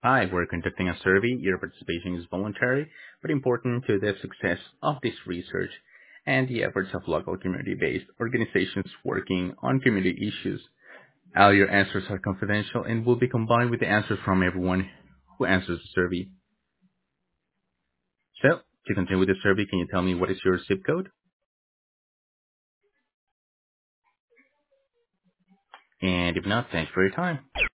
Hi, we're conducting a survey. Your participation is voluntary, but important to the success of this research and the efforts of local community-based organizations working on community issues. All your answers are confidential and will be combined with the answers from everyone who answers the survey. So, to continue with the survey, can you tell me what is your zip code? And if not, thanks for your time.